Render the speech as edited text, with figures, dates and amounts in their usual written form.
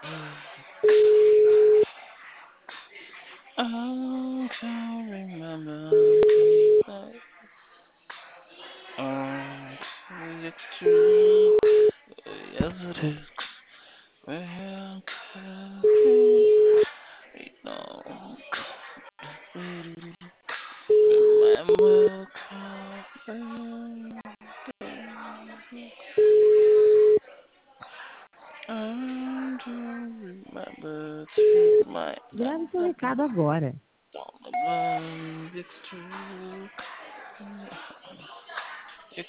I can't remember. It's true. Yes, it is. Well, no. Remember, I don't remember to my Grave seu recado agora. it's true.